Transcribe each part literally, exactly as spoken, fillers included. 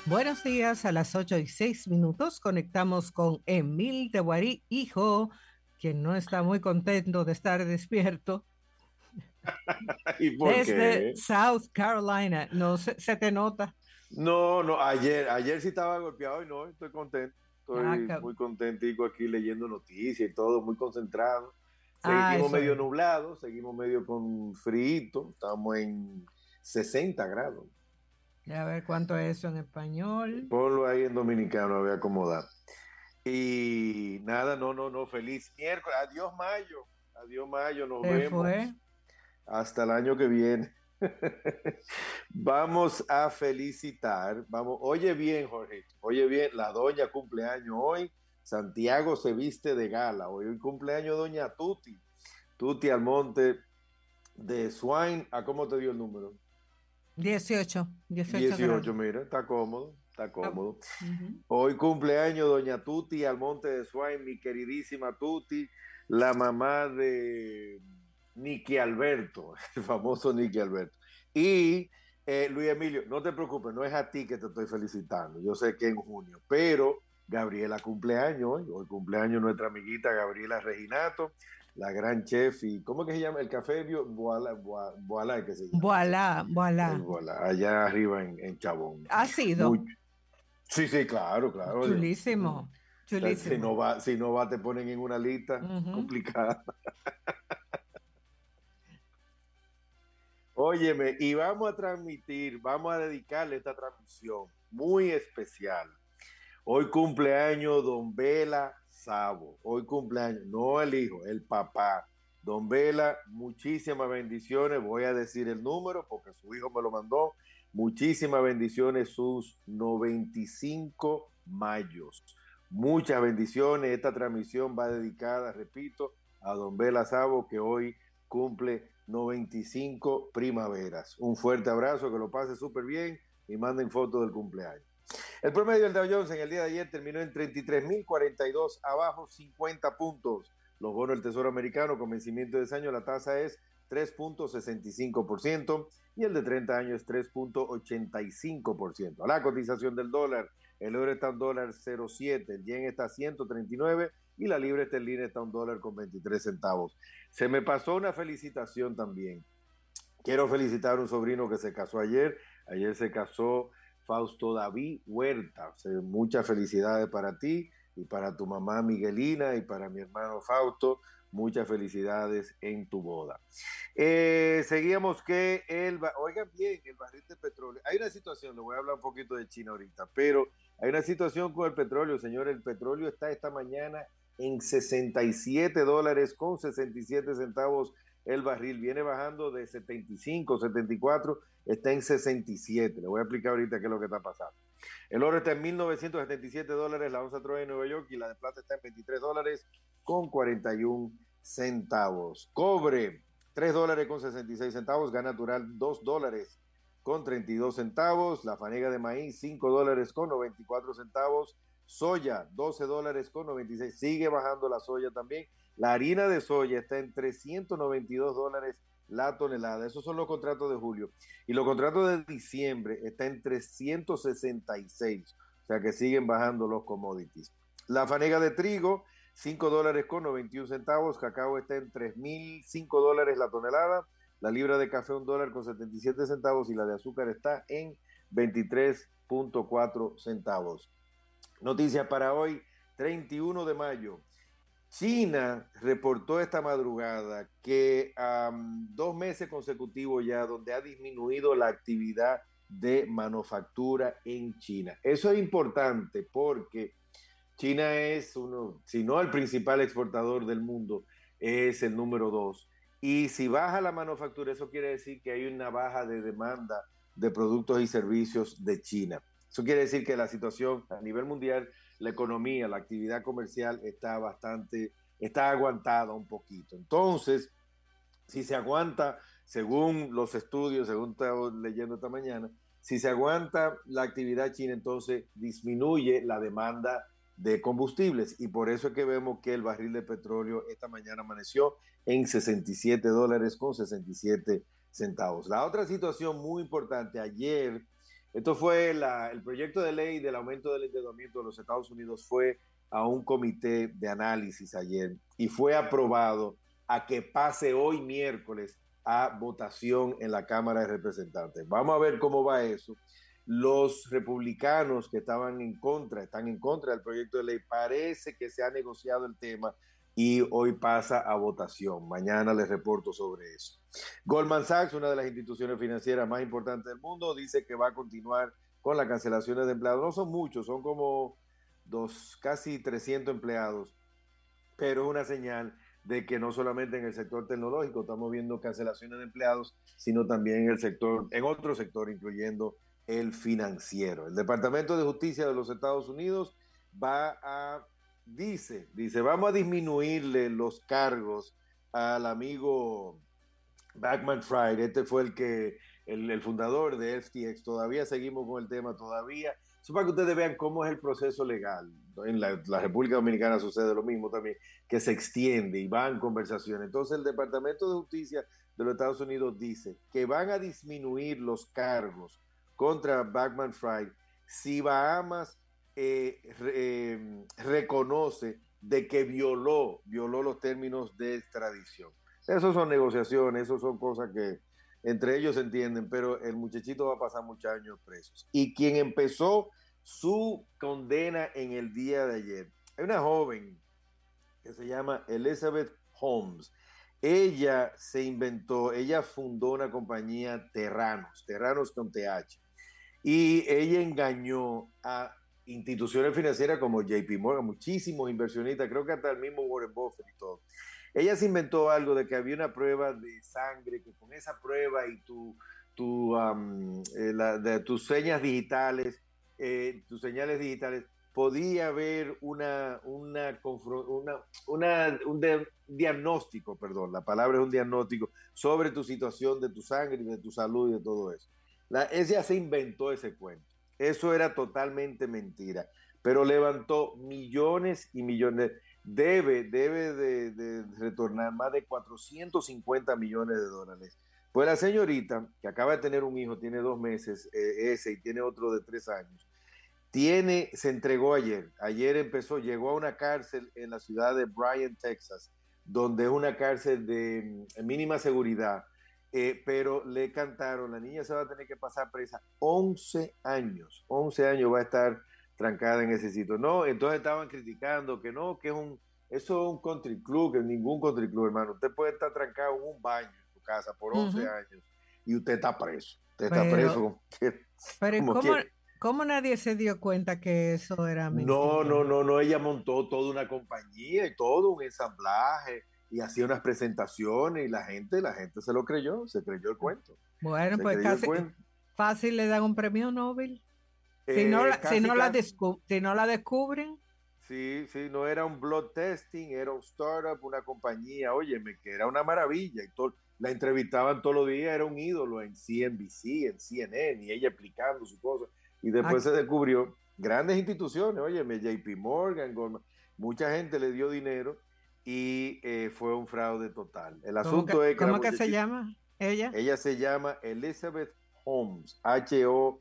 Buenos días, a las ocho y seis minutos conectamos con Emil de Guarí, hijo, quien no está muy contento de estar despierto, ¿Y por desde qué? South Carolina. No se, se te nota. No, no, ayer, ayer sí estaba golpeado y no, estoy contento. Ah, Estoy ca- muy contentico aquí leyendo noticias y todo, muy concentrado. ah, Seguimos eso medio es. nublados, seguimos medio con frío, estamos en sesenta grados. A ver cuánto es eso en español. Ponlo ahí en dominicano, a ver acomodar. Y nada, no, no, no, feliz miércoles. Adiós, mayo. Adiós, mayo, nos Se fue. vemos. Hasta el año que viene. Vamos a felicitar, vamos, oye bien, Jorge, oye bien, la doña cumpleaños hoy, Santiago se viste de gala, hoy, hoy cumpleaños doña Tuti, Tuti Almonte de Swine, ¿a cómo te dio el número? Dieciocho, dieciocho Dieciocho, grados. mira, está cómodo, está Ah, cómodo. ujú. Hoy cumpleaños doña Tuti Almonte de Swine, mi queridísima Tuti, la mamá de Nicky Alberto, el famoso Nicky Alberto. Y eh, Luis Emilio, no te preocupes, no es a ti que te estoy felicitando, yo sé que en junio, pero Gabriela cumpleaños hoy, hoy cumpleaños nuestra amiguita Gabriela Reginato, la gran chef, y ¿cómo es que se llama? El café Bio- Boala, Boa- Boala, que se llama, sí. Voilà, El voilà. Boala, allá arriba en, en Chabón. Ha sido Mucho. Sí, sí, claro, claro. Dios. chulísimo, O sea, si no chulísimo. va, si no va, te ponen en una lista Ujú. complicada. Óyeme, y vamos a transmitir, vamos a dedicarle esta transmisión muy especial. Hoy cumpleaños Don Vela Sabo. Hoy cumpleaños, no el hijo, el papá. Don Vela, muchísimas bendiciones. Voy a decir el número porque su hijo me lo mandó. Muchísimas bendiciones, sus noventa y cinco mayos. Muchas bendiciones. Esta transmisión va dedicada, repito, a Don Vela Sabo, que hoy cumple noventa y cinco primaveras. Un fuerte abrazo, que lo pase súper bien y manden fotos del cumpleaños. El promedio del Dow Jones en el día de ayer terminó en treinta y tres mil cuarenta y dos, abajo cincuenta puntos. Los bonos del Tesoro americano con vencimiento de ese año, la tasa es tres punto sesenta y cinco por ciento y el de treinta años es tres punto ochenta y cinco por ciento. La cotización del dólar, el euro está a un dólar cero punto siete, el yen está a ciento treinta y nueve y la libra esterlina está a un dólar con veintitrés centavos. Se me pasó una felicitación también. Quiero felicitar a un sobrino que se casó ayer. Ayer se casó Fausto David Huerta. O sea, muchas felicidades para ti y para tu mamá Miguelina y para mi hermano Fausto. Muchas felicidades en tu boda. Eh, seguíamos que el, oigan bien, el barril de petróleo. Hay una situación, le voy a hablar un poquito de China ahorita, pero hay una situación con el petróleo, señor. El petróleo está esta mañana en sesenta y siete dólares con sesenta y siete centavos el barril. Viene bajando de setenta y cinco, setenta y cuatro, está en sesenta y siete. Le voy a explicar ahorita qué es lo que está pasando. El oro está en mil novecientos setenta y siete dólares, la onza Troy en Nueva York y la de plata está en veintitrés dólares con cuarenta y uno centavos. Cobre, tres dólares con sesenta y seis centavos, gas natural dos dólares con treinta y dos centavos, la fanega de maíz cinco dólares con noventa y cuatro centavos, soya doce dólares con noventa y seis, sigue bajando la soya también. La harina de soya está en trescientos noventa y dos dólares la tonelada. Esos son los contratos de julio. Y los contratos de diciembre están en trescientos sesenta y seis. O sea que siguen bajando los commodities. La fanega de trigo, cinco dólares con noventa y uno centavos. Cacao está en tres mil cinco dólares la tonelada. La libra de café, un dólar con setenta y siete centavos. Y la de azúcar está en veintitrés punto cuatro centavos. Noticias para hoy, treinta y uno de mayo. China reportó esta madrugada que um, dos meses consecutivos ya donde ha disminuido la actividad de manufactura en China. Eso es importante porque China es uno, si no el principal exportador del mundo, es el número dos. Y si baja la manufactura, eso quiere decir que hay una baja de demanda de productos y servicios de China. Eso quiere decir que la situación a nivel mundial, la economía, la actividad comercial está bastante, está aguantada un poquito. Entonces, si se aguanta, según los estudios, según estaba leyendo esta mañana, si se aguanta la actividad china, entonces disminuye la demanda de combustibles y por eso es que vemos que el barril de petróleo esta mañana amaneció en sesenta y siete dólares con sesenta y siete centavos. La otra situación muy importante, ayer Esto fue la, el proyecto de ley del aumento del endeudamiento de los Estados Unidos fue a un comité de análisis ayer y fue aprobado a que pase hoy miércoles a votación en la Cámara de Representantes. Vamos a ver cómo va eso. Los republicanos que estaban en contra, están en contra del proyecto de ley, parece que se ha negociado el tema y hoy pasa a votación. Mañana les reporto sobre eso. Goldman Sachs, una de las instituciones financieras más importantes del mundo, dice que va a continuar con las cancelaciones de empleados. No son muchos, son como dos, casi trescientos empleados, pero es una señal de que no solamente en el sector tecnológico estamos viendo cancelaciones de empleados, sino también en el sector, en otro sector, incluyendo el financiero. El Departamento de Justicia de los Estados Unidos va a Dice, dice, vamos a disminuirle los cargos al amigo Backman Fried. Este fue el que, el, el fundador de F T X. Todavía seguimos con el tema, todavía. Eso para que ustedes vean cómo es el proceso legal. En la, la República Dominicana sucede lo mismo también, que se extiende y van conversaciones. Entonces el Departamento de Justicia de los Estados Unidos dice que van a disminuir los cargos contra Backman Fried si Bahamas Eh, eh, reconoce de que violó, violó los términos de extradición. Esas son negociaciones, esas son cosas que entre ellos se entienden, pero el muchachito va a pasar muchos años presos. Y quien empezó su condena en el día de ayer, hay una joven que se llama Elizabeth Holmes. Ella se inventó, ella fundó una compañía Terranos, Terranos con T H, y ella engañó a instituciones financieras como J P Morgan, muchísimos inversionistas, creo que hasta el mismo Warren Buffett y todo. Ella se inventó algo de que había una prueba de sangre, que con esa prueba y tu, tu, um, eh, la, de tus señas digitales, eh, tus señales digitales, podía haber una, una, una, una un de, diagnóstico, perdón, la palabra es un diagnóstico, sobre tu situación de tu sangre y de tu salud y de todo eso. La, ella se inventó ese cuento. Eso era totalmente mentira, pero levantó millones y millones, debe, debe de, de retornar más de cuatrocientos cincuenta millones de dólares. Pues la señorita, que acaba de tener un hijo, tiene dos meses, eh, ese, y tiene otro de tres años, tiene, se entregó ayer, ayer empezó, llegó a una cárcel en la ciudad de Bryan, Texas, donde es una cárcel de mínima seguridad, Eh, pero le cantaron, la niña se va a tener que pasar presa once años, once años va a estar trancada en ese sitio. No, entonces estaban criticando que no, que es un, eso es un country club, que es ningún country club, hermano. Usted puede estar trancado en un baño en su casa por once uh-huh. años y usted está preso. Usted pero, está preso como quiere. Pero como ¿cómo, quiere. ¿Cómo nadie se dio cuenta que eso era mentira? No, no, no, no, ella montó toda una compañía y todo un ensamblaje y hacía unas presentaciones y la gente, la gente se lo creyó, se creyó el cuento. Bueno, pues casi fácil le dan un premio Nobel. Si, Eh, no, la, casi, si, no la casi. descu si no la descubren. Sí, sí, no era un blood testing, era un startup, una compañía, óyeme, que era una maravilla. Y todo, la entrevistaban todos los días, era un ídolo en C N B C, en C N N, y ella explicando su cosa. Y después Aquí. se descubrió grandes instituciones, óyeme, J P Morgan, Goldman, mucha gente le dio dinero. Y eh, fue un fraude total. El asunto que, es que... ¿Cómo que se llama ella? Ella se llama Elizabeth Holmes, H O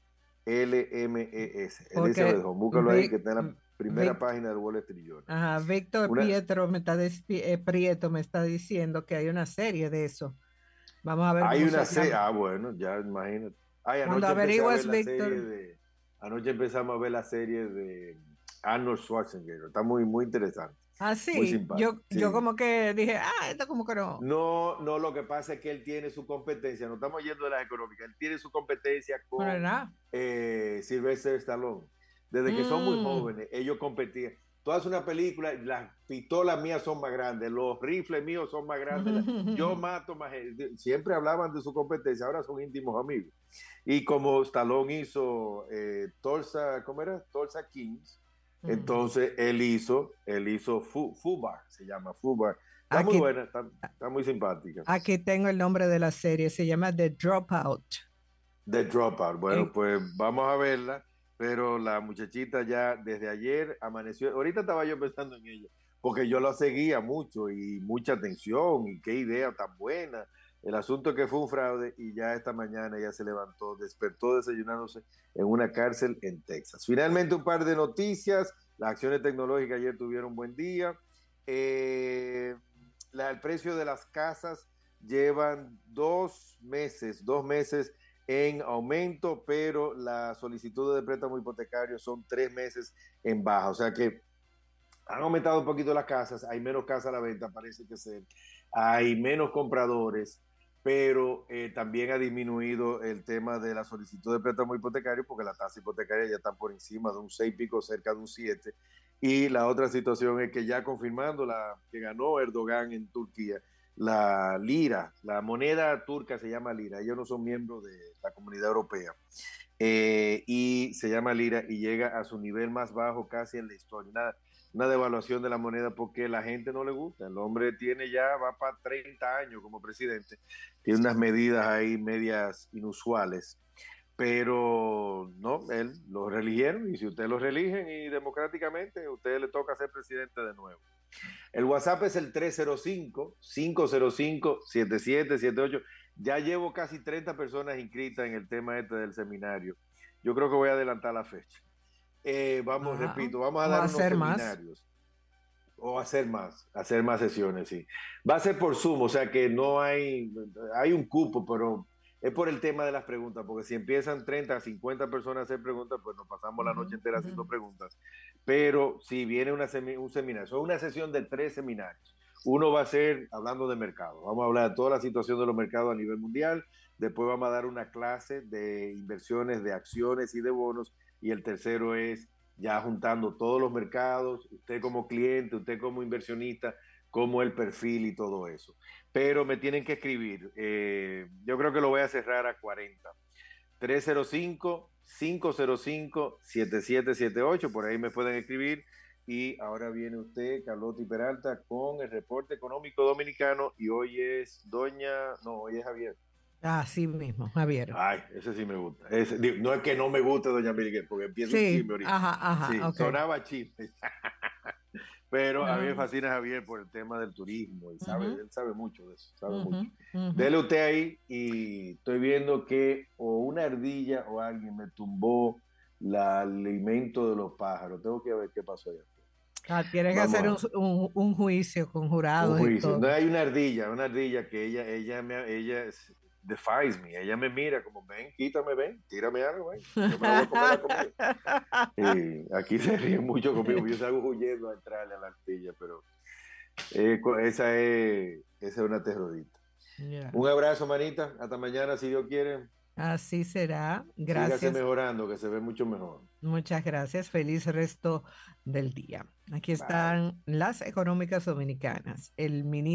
L M E S. Porque Elizabeth Holmes, búscalo Vic, ahí que está en la primera Vic, página del Wall Street Journal. Ajá, Víctor una, Pietro me está eh, Prieto me está diciendo que hay una serie de eso. Vamos a ver. Hay una serie, ah bueno, ya imagínate. Ay, Cuando averiguas, Víctor. De, anoche empezamos a ver la serie de Arnold Schwarzenegger, está muy, muy interesante. Ah, sí, yo, sí. yo como que dije, ah, esto como que no. No, no, lo que pasa es que él tiene su competencia, no estamos yendo de las económicas, él tiene su competencia con eh, Sylvester Stallone. Desde que mm. son muy jóvenes, ellos competían. Tú haces una película, las pistolas mías son más grandes, los rifles míos son más grandes, yo mato más gente. Siempre hablaban de su competencia, ahora son íntimos amigos. Y como Stallone hizo eh, Tulsa, ¿cómo era? Tulsa Kings. Entonces él hizo, él hizo Fubar, se llama Fubar. Está aquí, muy buena, está, está muy simpática. Aquí tengo el nombre de la serie, se llama The Dropout. The Dropout, bueno, eh. pues vamos a verla, pero la muchachita ya desde ayer amaneció, ahorita estaba yo pensando en ella, porque yo la seguía mucho y mucha atención y qué idea tan buena. El asunto es que fue un fraude y ya esta mañana ya se levantó, despertó desayunándose en una cárcel en Texas. Finalmente un par de noticias. Las acciones tecnológicas ayer tuvieron un buen día. Eh, la, el precio de las casas llevan dos meses, dos meses en aumento, pero las solicitudes de préstamo hipotecario son tres meses en baja. O sea que han aumentado un poquito las casas, hay menos casas a la venta, parece que ser, hay menos compradores, pero eh, también ha disminuido el tema de la solicitud de préstamo hipotecario porque la tasa hipotecaria ya está por encima de un seis pico, cerca de un siete. Y la otra situación es que ya confirmando la que ganó Erdogan en Turquía, la lira, la moneda turca se llama lira, ellos no son miembros de la Comunidad Europea, eh, y se llama lira y llega a su nivel más bajo casi en la historia. Nada, una devaluación de la moneda porque la gente no le gusta. El hombre tiene ya, va para treinta años como presidente, tiene unas medidas ahí medias inusuales, pero no, él lo reeligieron y si usted lo reeligen y democráticamente, a usted le toca ser presidente de nuevo. El WhatsApp es el tres cero cinco, cinco cero cinco, siete siete siete ocho. Ya llevo casi treinta personas inscritas en el tema este del seminario. Yo creo que voy a adelantar la fecha. Eh, vamos, ah, repito, vamos a dar unos seminarios. Más. O hacer más, hacer más sesiones, sí. Va a ser por Zoom, o sea que no hay, hay un cupo, pero es por el tema de las preguntas, porque si empiezan treinta, cincuenta personas a hacer preguntas, pues nos pasamos la noche entera uh-huh. haciendo preguntas. Pero si viene una semi, un seminario, son una sesión de tres seminarios. Uno va a ser hablando de mercado, vamos a hablar de toda la situación de los mercados a nivel mundial, después vamos a dar una clase de inversiones, de acciones y de bonos, y el tercero es ya juntando todos los mercados, usted como cliente, usted como inversionista, como el perfil y todo eso. Pero me tienen que escribir, eh, yo creo que lo voy a cerrar a cuarenta. tres cero cinco, cinco cero cinco, siete siete siete ocho, por ahí me pueden escribir. Y ahora viene usted, Carlotti Peralta, con el reporte económico dominicano, y hoy es doña, no, hoy es Javier. Así mismo, Javier. Ay, ese sí me gusta. Ese, no es que no me guste doña Miguel, porque empieza sí, un chisme ahorita. Ajá, ajá, sí, okay. Sonaba chisme. Pero uh-huh. a mí me fascina Javier por el tema del turismo, y sabe, uh-huh. él sabe mucho de eso, sabe uh-huh. mucho. Uh-huh. Dele usted ahí, y estoy viendo que o una ardilla o alguien me tumbó el alimento de los pájaros. Tengo que ver qué pasó allá. Ah, tienes que hacer un, un, un juicio con jurados. Un juicio. Y todo. No, hay una ardilla, una ardilla que ella, ella, me, ella defies me, ella me mira como, ven, quítame, ven, tírame algo, ven, yo me lo voy a comer la comida. Y aquí se ríen mucho conmigo, yo salgo huyendo a entrarle a la ardilla, pero eh, esa, es, esa es una terrorista. Yeah. Un abrazo, manita, hasta mañana si Dios quiere. Así será, gracias. Sígase mejorando, que se ve mucho mejor. Muchas gracias, feliz resto del día. Aquí están Bye. Las económicas dominicanas. El ministro